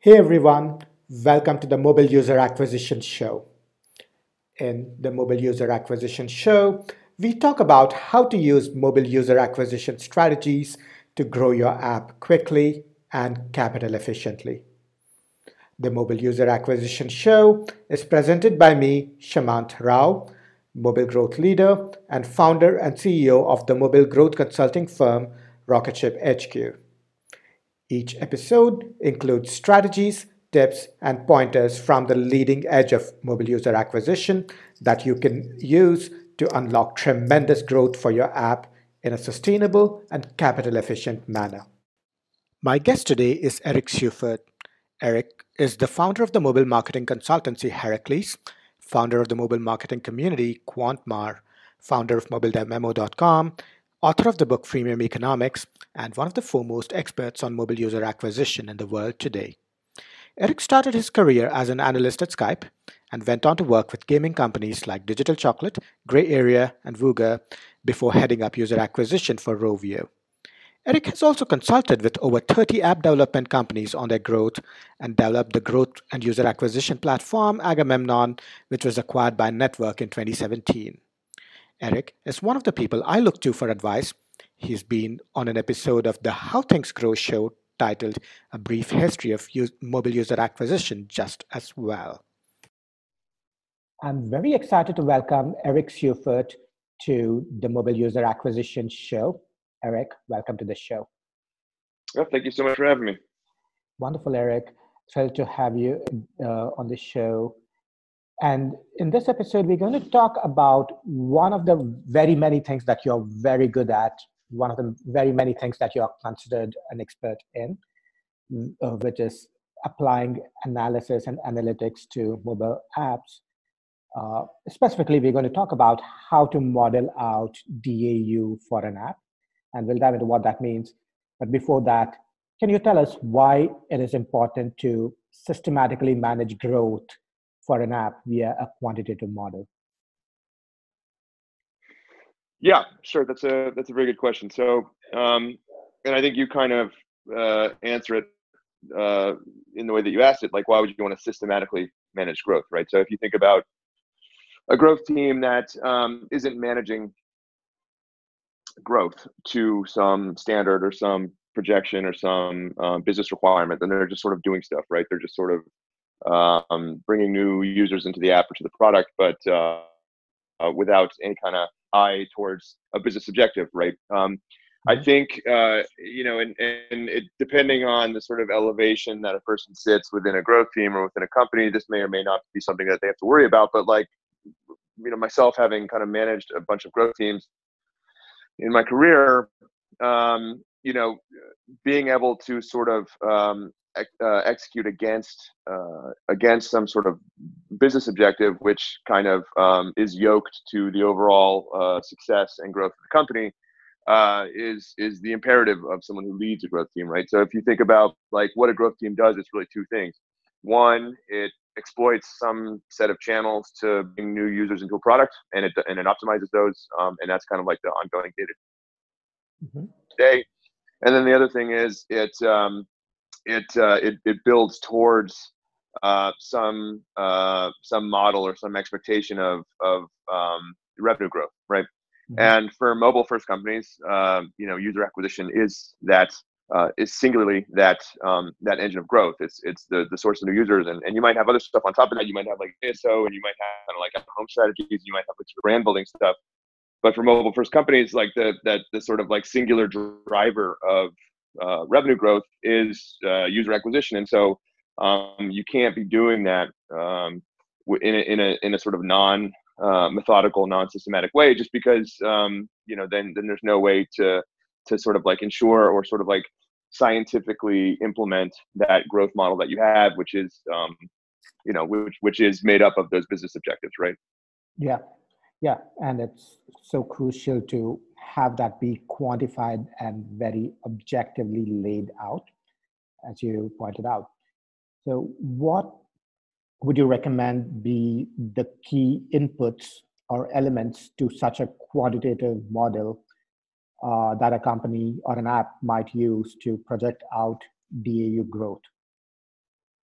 Hey everyone, welcome to the Mobile User Acquisition Show. In the Mobile User Acquisition Show, we talk about how to use mobile user acquisition strategies to grow your app quickly and capital efficiently. The Mobile User Acquisition Show is presented by me, Shamant Rao, mobile growth leader and founder and CEO of the mobile growth consulting firm Rocketship HQ. Each episode includes strategies, tips, and pointers from the leading edge of mobile user acquisition that you can use to unlock tremendous growth for your app in a sustainable and capital efficient manner. My guest today is Eric Seufert. Eric is the founder of the mobile marketing consultancy Heracles, founder of the mobile marketing community QuantMar, founder of MobileDevMemo.com, author of the book Freemium Economics, and one of the foremost experts on mobile user acquisition in the world today. Eric started his career as an analyst at Skype and went on to work with gaming companies like Digital Chocolate, Grey Area, and Vuga before heading up user acquisition for Rovio. Eric has also consulted with over 30 app development companies on their growth and developed the growth and user acquisition platform Agamemnon, which was acquired by Network in 2017. Eric is one of the people I look to for advice. He's been on an episode of the How Things Grow show titled A Brief History of Mobile User Acquisition just as well. I'm very excited to welcome Eric Seufert to the Mobile User Acquisition show. Eric, welcome to the show. Well, thank you so much for having me. Wonderful, Eric. Thrilled to have you on the show. And in this episode, we're going to talk about one of the very many things that you're very good at, one of the very many things that you're considered an expert in, which is applying analysis and analytics to mobile apps. Specifically, we're going to talk about how to model out DAU for an app, and we'll dive into what that means. But before that, can you tell us why it is important to systematically manage growth for an app via a quantitative model? Yeah, sure. That's a very good question. So, and I think you kind of answer it in the way that you asked it. Like, why would you want to systematically manage growth, right? So, if you think about a growth team that isn't managing growth to some standard or some projection or some business requirement, then they're just sort of doing stuff, right? They're just sort of bringing new users into the app or to the product, but without any kind of eye towards a business objective, right? I think, and it, depending on the sort of elevation that a person sits within a growth team or within a company, this may or may not be something that they have to worry about. But like, myself having kind of managed a bunch of growth teams in my career, being able to sort of execute against some sort of business objective, which kind of is yoked to the overall success and growth of the company, is the imperative of someone who leads a growth team, right? So if you think about like what a growth team does, it's really two things. One, it exploits some set of channels to bring new users into a product, and it optimizes those, and that's kind of like the ongoing data today. And then the other thing is it builds towards some model or some expectation of revenue growth, right? And for mobile first companies, user acquisition is singularly that engine of growth. It's the source of new users, and you might have other stuff on top of that. You might have like ASO, and you might have kind of like home strategies. You might have like brand building stuff. But for mobile first companies, like the sort of like singular driver of revenue growth is user acquisition, and so you can't be doing that in a sort of methodical, non-systematic way, just because then there's no way to sort of like ensure or sort of like scientifically implement that growth model that you have, which is which is made up of those business objectives, right? Yeah, and it's so crucial to have that be quantified and very objectively laid out, as you pointed out. So what would you recommend be the key inputs or elements to such a quantitative model that a company or an app might use to project out DAU growth?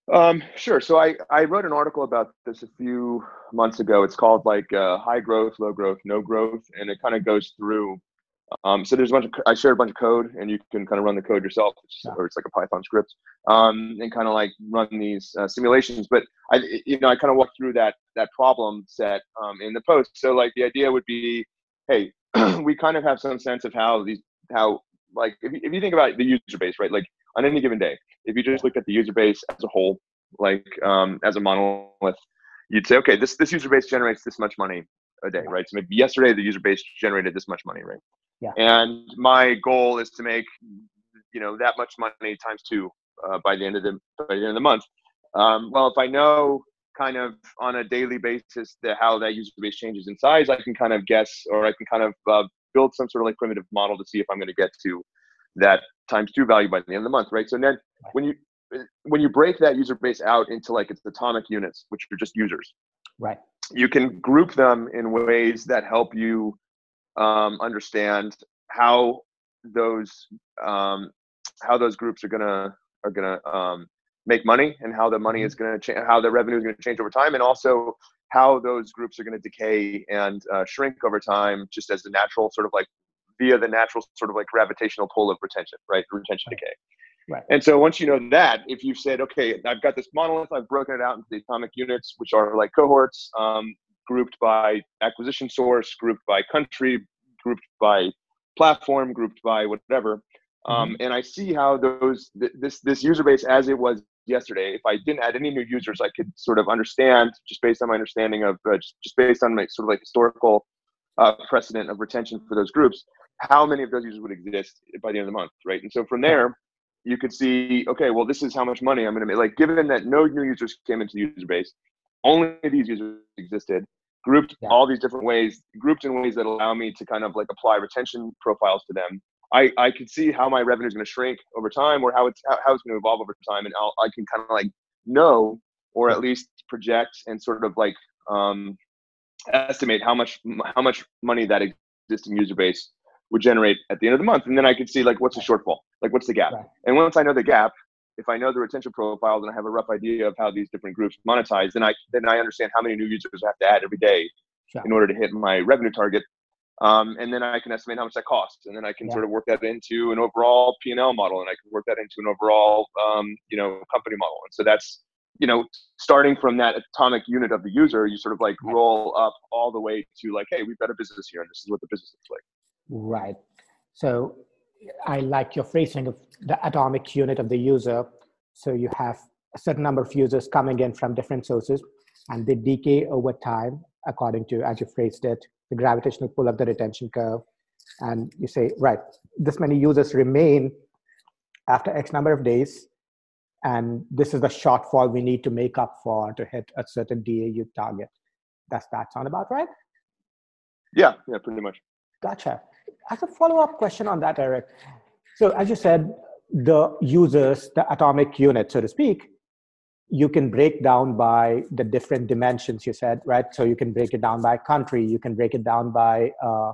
Sure. So I wrote an article about this a few months ago. It's called like high growth, low growth, no growth, and it kind of goes through. So there's a bunch of I shared a bunch of code, and you can kind of run the code yourself, Yeah. or it's like a Python script, and kind of like run these simulations. But I kind of walked through that problem set in the post. So like the idea would be, hey, we kind of have some sense of how like if you think about the user base, right? Like on any given day, if you just looked at the user base as a whole, like as a monolith, you'd say, okay, this user base generates this much money a day, right? So maybe yesterday the user base generated this much money, right? Yeah. And my goal is to make that much money times two by the end of the month. Well, if I know kind of on a daily basis how that user base changes in size, I can kind of guess, or I can kind of build some sort of like primitive model to see if I'm going to get to that times two value by the end of the month, right? So then when you break that user base out into like its atomic units, which are just users, right, you can group them in ways that help you understand how those groups are gonna make money, and how the money is gonna change, how the revenue is gonna change over time, and also how those groups are gonna decay and shrink over time, just as the natural sort of like via the natural sort of like gravitational pull of retention, right? Retention decay. Right. And so once you know that, if you've said, okay, I've got this monolith, I've broken it out into the atomic units, which are like cohorts, grouped by acquisition source, grouped by country, grouped by platform, grouped by whatever. And I see how this user base as it was yesterday, if I didn't add any new users, I could sort of understand, just based on my understanding of, just based on my sort of like historical precedent of retention for those groups, how many of those users would exist by the end of the month, right? And so from there, you could see, okay, well, this is how much money I'm going to make. Like, given that no new users came into the user base, only these users existed, grouped all these different ways, grouped in ways that allow me to kind of like apply retention profiles to them. I could see how my revenue is going to shrink over time, or how it's going to evolve over time, and I can kind of like know, or at least project and sort of like estimate how much money that existing user base would generate at the end of the month. And then I could see like, what's the shortfall? Like, what's the gap? Right. And once I know the gap, if I know the retention profile, then I have a rough idea of how these different groups monetize. Then I understand how many new users I have to add every day in order to hit my revenue target. And then I can estimate how much that costs. And then I can sort of work that into an overall P&L model, and I can work that into an overall, company model. And so that's, starting from that atomic unit of the user, you sort of like roll up all the way to like, hey, we've got a business here, and this is what the business looks like. Right. So I like your phrasing of the atomic unit of the user. So you have a certain number of users coming in from different sources, and they decay over time according to, as you phrased it, the gravitational pull of the retention curve. And you say, right, this many users remain after X number of days, and this is the shortfall we need to make up for to hit a certain DAU target. Does that sound about right? Yeah, pretty much. Gotcha. As a follow-up question on that, Eric, so as you said, the users, the atomic unit, so to speak, you can break down by the different dimensions you said, right? So you can break it down by country, you can break it down by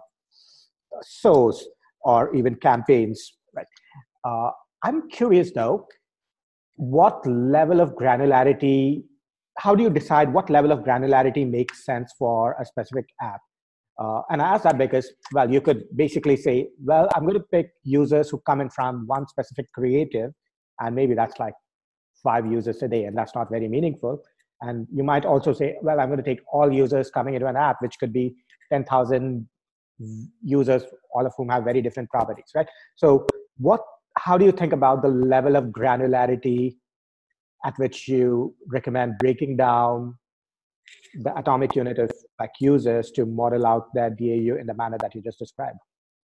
source, or even campaigns, right? I'm curious though, what level of granularity, how do you decide what level of granularity makes sense for a specific app? And I ask that because, well, you could basically say, well, I'm going to pick users who come in from one specific creative, and maybe that's like 5 users a day, and that's not very meaningful. And you might also say, well, I'm going to take all users coming into an app, which could be 10,000 users, all of whom have very different properties, right? So how do you think about the level of granularity at which you recommend breaking down the atomic unit of like users to model out their DAU in the manner that you just described?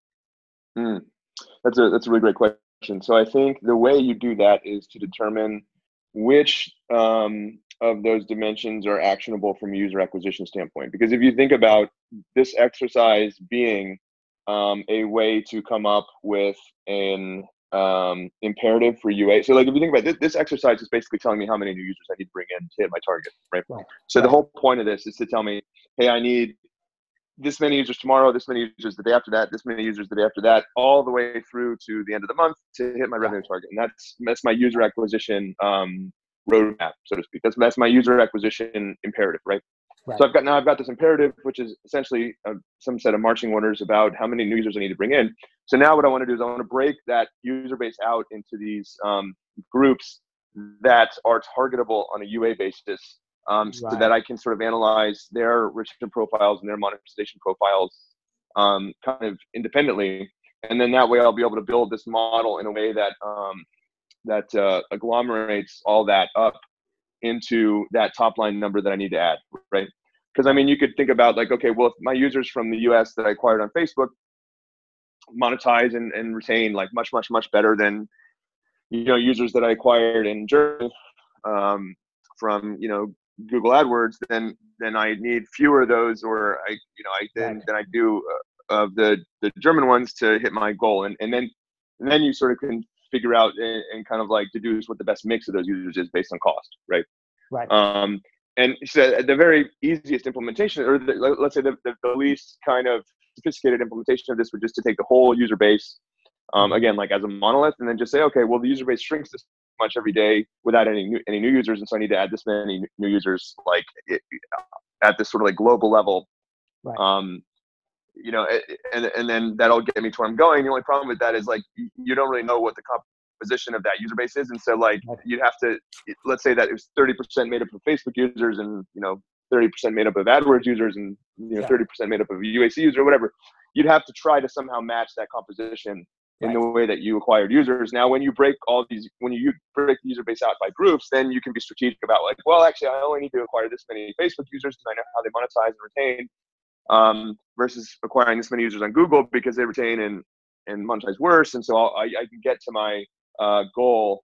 That's a really great question. So I think the way you do that is to determine which of those dimensions are actionable from a user acquisition standpoint. Because if you think about this exercise being a way to come up with an imperative for UA. So like if you think about this exercise is basically telling me how many new users I need to bring in to hit my target, right? So the whole point of this is to tell me, hey, I need this many users tomorrow, this many users the day after that, this many users the day after that, all the way through to the end of the month to hit my revenue target. And that's my user acquisition roadmap, so to speak. That's my user acquisition imperative, right? Right. So I've got this imperative, which is essentially some set of marching orders about how many new users I need to bring in. So now what I want to do is I want to break that user base out into these groups that are targetable on a UA basis, so that I can sort of analyze their retention profiles and their monetization profiles kind of independently. And then that way I'll be able to build this model in a way that agglomerates all that up into that top line number that I need to add, right? Because I mean, you could think about like, okay, well, if my users from the US that I acquired on Facebook monetize and retain like much better than, you know, users that I acquired in Germany from, you know, Google AdWords, then I need fewer of those, or than I do of the German ones to hit my goal, and then you sort of can figure out and kind of like deduce what the best mix of those users is based on cost, right? Right. And so the very easiest implementation, or let's say the least kind of sophisticated implementation of this, would just to take the whole user base, again, like as a monolith, and then just say, okay, well, the user base shrinks this much every day without any new users, and so I need to add this many new users, like at this sort of like global level. Right. You know, and then that'll get me to where I'm going. The only problem with that is like you don't really know what the composition of that user base is, and so like you'd have to, let's say that it was 30% made up of Facebook users, and 30% made up of AdWords users, and 30% made up of UAC users or whatever. You'd have to try to somehow match that composition in the way that you acquired users. Now, when you break the user base out by groups, then you can be strategic about like, well, actually, I only need to acquire this many Facebook users because I know how they monetize and retain, versus acquiring this many users on Google because they retain and monetize worse. And so I can get to my goal,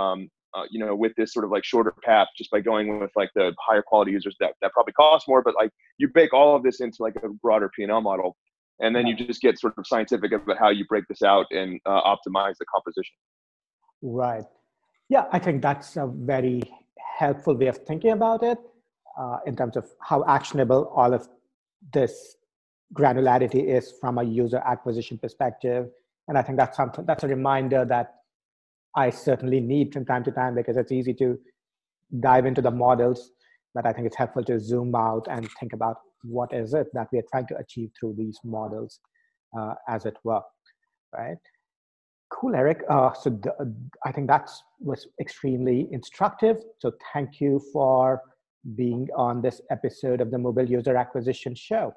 with this sort of like shorter path, just by going with like the higher quality users that probably cost more, but like you bake all of this into like a broader P&L model. And then you just get sort of scientific about how you break this out and optimize the composition. Right. Yeah, I think that's a very helpful way of thinking about it, in terms of how actionable all of this granularity is from a user acquisition perspective. And I think that's a reminder that I certainly need from time to time, because it's easy to dive into the models, but I think it's helpful to zoom out and think about what is it that we are trying to achieve through these models, as it were, right? Cool, Eric. I think that was extremely instructive. So thank you for being on this episode of the Mobile User Acquisition Show.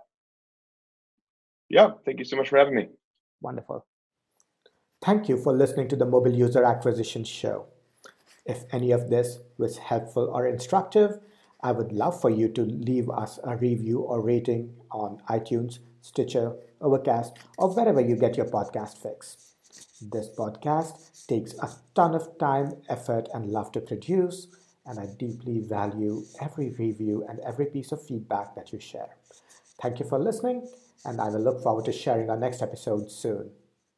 Yeah, thank you so much for having me. Wonderful. Thank you for listening to the Mobile User Acquisition Show. If any of this was helpful or instructive, I would love for you to leave us a review or rating on iTunes, Stitcher, Overcast, or wherever you get your podcast fix. This podcast takes a ton of time, effort, and love to produce, and I deeply value every review and every piece of feedback that you share. Thank you for listening, and I will look forward to sharing our next episode soon.